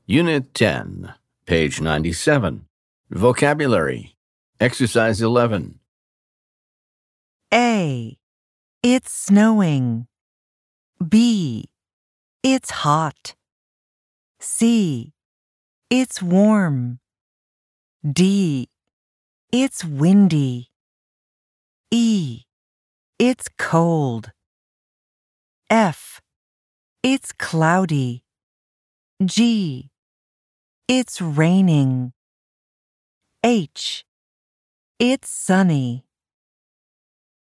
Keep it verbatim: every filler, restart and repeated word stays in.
Unit ten, page ninety-seven. Vocabulary. Exercise eleven. A. It's snowing. B. It's hot. C. It's warm. D. It's windy. E. It's cold. F. It's cloudy. G. It's raining. H. It's sunny.